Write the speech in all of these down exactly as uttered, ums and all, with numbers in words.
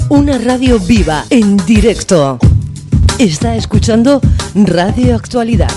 Una radio viva, en directo. Está escuchando Radio Actualidad.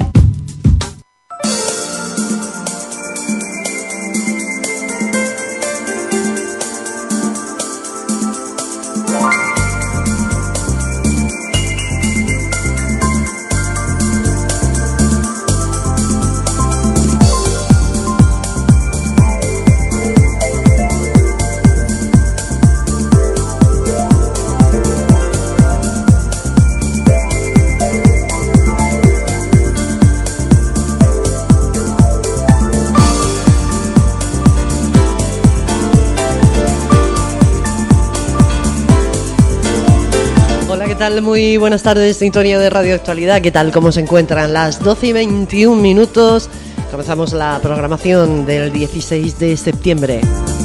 Muy buenas tardes, sintonía de Radio Actualidad. ¿Qué tal? ¿Cómo se encuentran? Las doce y veintiún minutos. Comenzamos la programación del dieciséis de septiembre.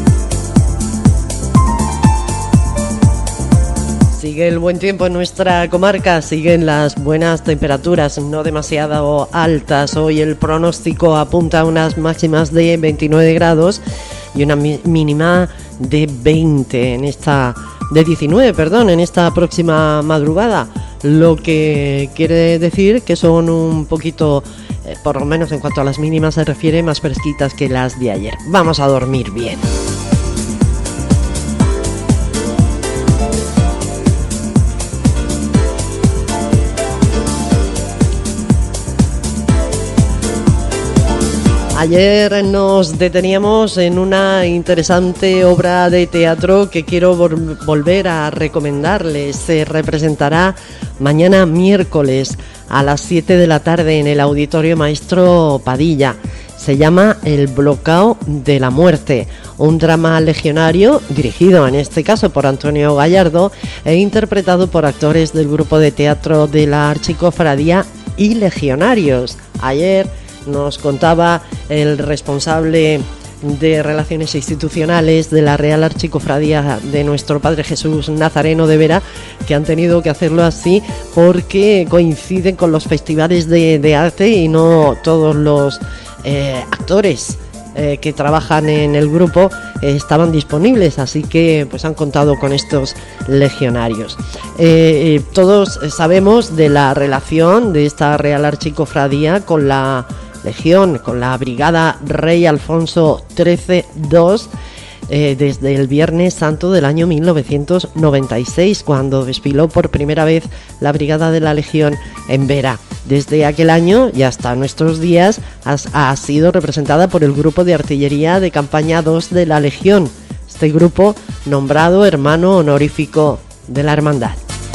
Sigue el buen tiempo en nuestra comarca, siguen las buenas temperaturas, no demasiado altas. Hoy el pronóstico apunta a unas máximas de veintinueve grados y una mínima de veinte en esta de diecinueve, perdón, en esta próxima madrugada, lo que quiere decir que son un poquito, eh, por lo menos en cuanto a las mínimas se refiere, más fresquitas que las de ayer. Vamos a dormir bien. Ayer nos deteníamos en una interesante obra de teatro que quiero vol- volver a recomendarles. Se representará mañana miércoles a las siete de la tarde en el Auditorio Maestro Padilla. Se llama El Bloqueo de la Muerte, un drama legionario dirigido en este caso por Antonio Gallardo e interpretado por actores del grupo de teatro de la Archicofradía y Legionarios. Ayer nos contaba el responsable de Relaciones Institucionales de la Real Archicofradía de Nuestro Padre Jesús Nazareno de Vera que han tenido que hacerlo así porque coinciden con los festivales de, de arte y no todos los eh, actores eh, que trabajan en el grupo eh, estaban disponibles, así que pues han contado con estos legionarios. Eh, todos sabemos de la relación de esta Real Archicofradía con la Legión, con la Brigada Rey Alfonso trece dos, eh, desde el Viernes Santo del año mil novecientos noventa y seis, cuando desfiló por primera vez la Brigada de la Legión en Vera. Desde aquel año y hasta nuestros días has, ha sido representada por el Grupo de Artillería de Campaña dos de la Legión, este grupo nombrado hermano honorífico de la Hermandad.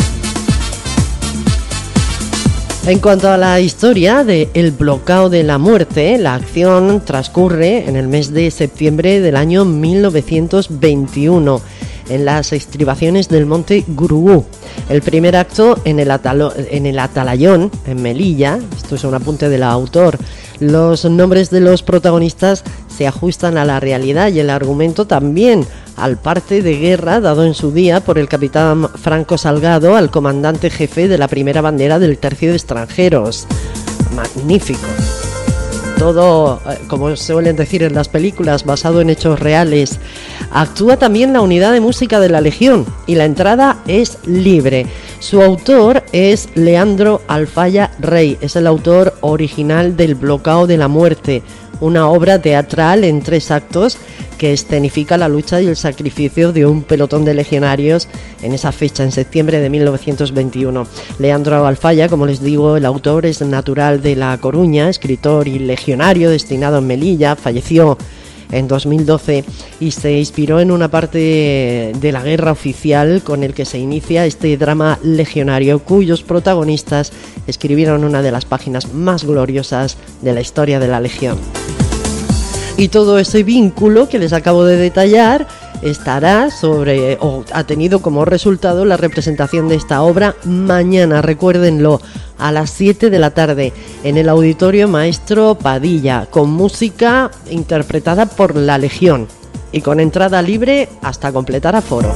En cuanto a la historia de El Bloqueo de la Muerte, la acción transcurre en el mes de septiembre del año mil novecientos veintiuno, en las estribaciones del monte Gurugú. El primer acto en el, atalo, en el Atalayón, en Melilla, esto es un apunte del autor. Los nombres de los protagonistas se ajustan a la realidad y el argumento también al parte de guerra dado en su día por el capitán Franco Salgado al comandante jefe de la primera bandera del Tercio de Extranjeros. Magnífico. Todo, como suelen decir en las películas, basado en hechos reales. Actúa también la unidad de música de la Legión y la entrada es libre. Su autor es Leandro Alfaya Rey, es el autor original del Bloqueo de la Muerte, una obra teatral en tres actos que escenifica la lucha y el sacrificio de un pelotón de legionarios en esa fecha, en septiembre de mil novecientos veintiuno. Leandro Alfaya, como les digo, el autor es natural de La Coruña, escritor y legionario destinado en Melilla, falleció en dos mil doce y se inspiró en una parte de la guerra oficial con el que se inicia este drama legionario, cuyos protagonistas escribieron una de las páginas más gloriosas de la historia de la Legión. Y todo ese vínculo que les acabo de detallar estará sobre, o ha tenido como resultado la representación de esta obra mañana, recuérdenlo, a las siete de la tarde en el Auditorio Maestro Padilla, con música interpretada por la Legión y con entrada libre hasta completar aforo.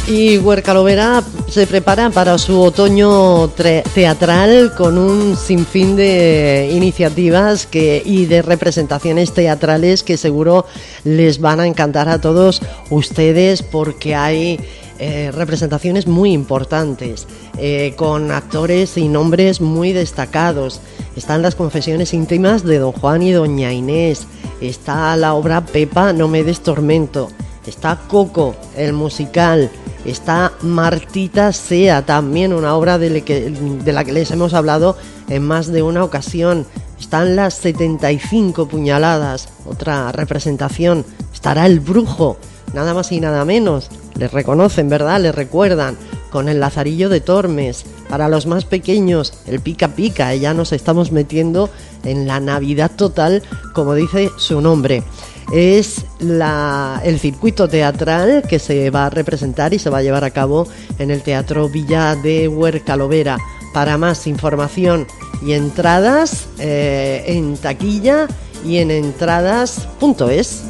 Y Huercalovera se prepara para su otoño teatral con un sinfín de iniciativas que, y de representaciones teatrales que seguro les van a encantar a todos ustedes, porque hay eh, representaciones muy importantes eh, con actores y nombres muy destacados. Están las confesiones íntimas de Don Juan y Doña Inés, está la obra Pepa, no me des tormento, está Coco, el musical, está Martita Sea, también una obra de, le que, de la que les hemos hablado en más de una ocasión. Están las setenta y cinco puñaladas, otra representación. Estará El Brujo, nada más y nada menos. Les reconocen, ¿verdad? Les recuerdan. Con El Lazarillo de Tormes. Para los más pequeños, el Pica Pica. Ya nos estamos metiendo en la Navidad total, como dice su nombre. Es la, el circuito teatral que se va a representar y se va a llevar a cabo en el Teatro Villa de Huercalovera. Para más información y entradas, eh, en taquilla y en entradas punto es.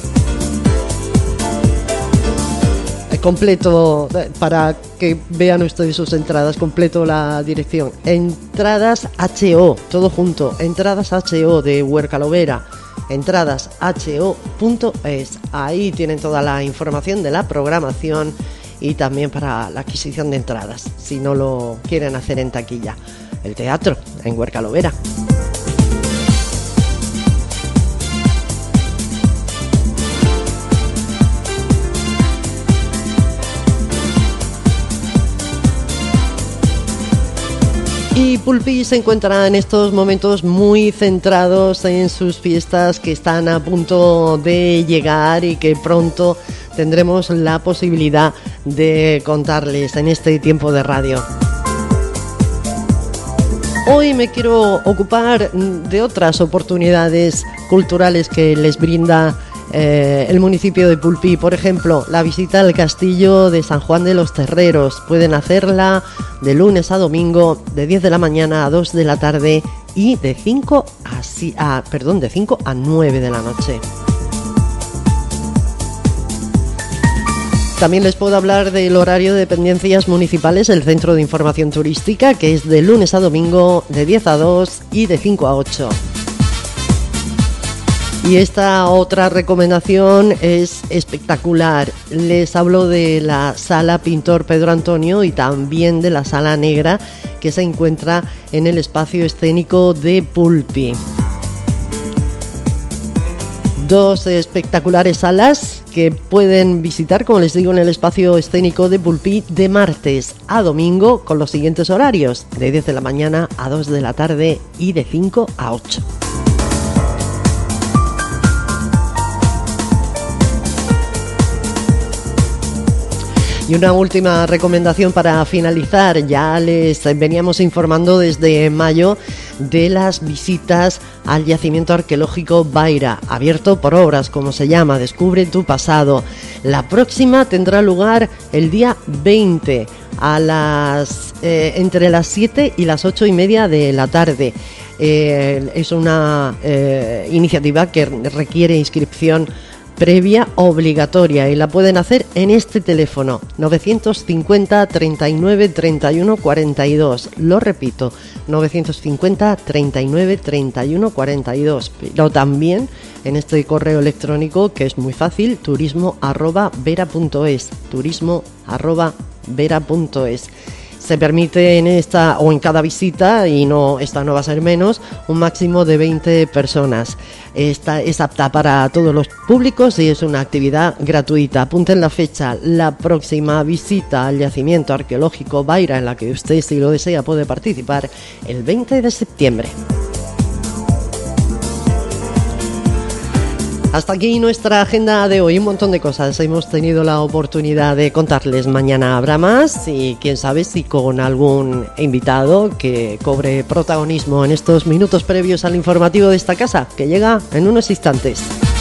Completo, para que vean ustedes sus entradas, completo la dirección. Entradas H O, todo junto, Entradas H O de Huercalovera. entradas h o punto es. Ahí tienen toda la información de la programación y también para la adquisición de entradas, si no lo quieren hacer en taquilla. El teatro en Huercalovera. Y Pulpí se encuentra en estos momentos muy centrados en sus fiestas que están a punto de llegar y que pronto tendremos la posibilidad de contarles en este tiempo de radio. Hoy me quiero ocupar de otras oportunidades culturales que les brinda Eh, el municipio de Pulpí. Por ejemplo, la visita al castillo de San Juan de los Terreros. Pueden hacerla de lunes a domingo, de diez de la mañana a dos de la tarde y de cinco a, a, perdón, de cinco a nueve de la noche. También les puedo hablar del horario de dependencias municipales del Centro de Información Turística, que es de lunes a domingo, de diez a dos y de cinco a ocho. Y esta otra recomendación es espectacular. Les hablo de la Sala Pintor Pedro Antonio y también de la Sala Negra, que se encuentra en el espacio escénico de Pulpí. Dos espectaculares salas que pueden visitar, como les digo, en el espacio escénico de Pulpí de martes a domingo con los siguientes horarios: de diez de la mañana a dos de la tarde y de cinco a ocho. Y una última recomendación para finalizar. Ya les veníamos informando desde mayo de las visitas al yacimiento arqueológico Baira, abierto por obras, como se llama, Descubre tu pasado. La próxima tendrá lugar el día veinte a las eh, entre las siete y las ocho y media de la tarde. Eh, es una eh, iniciativa que requiere inscripción previa obligatoria y la pueden hacer en este teléfono novecientos cincuenta, treinta y nueve, treinta y uno, cuarenta y dos. Lo repito, novecientos cincuenta, treinta y nueve, treinta y uno, cuarenta y dos. Pero también en este correo electrónico, que es muy fácil, turismo arroba vera punto es, turismo arroba vera punto es. Se permite en esta o en cada visita, y no esta no va a ser menos, un máximo de veinte personas. Esta es apta para todos los públicos y es una actividad gratuita. Apunten la fecha: la próxima visita al yacimiento arqueológico Baira, en la que usted, si lo desea, puede participar, el veinte de septiembre. Hasta aquí nuestra agenda de hoy, un montón de cosas. Hemos tenido la oportunidad de contarles. Mañana habrá más y quién sabe si con algún invitado que cobre protagonismo en estos minutos previos al informativo de esta casa, que llega en unos instantes.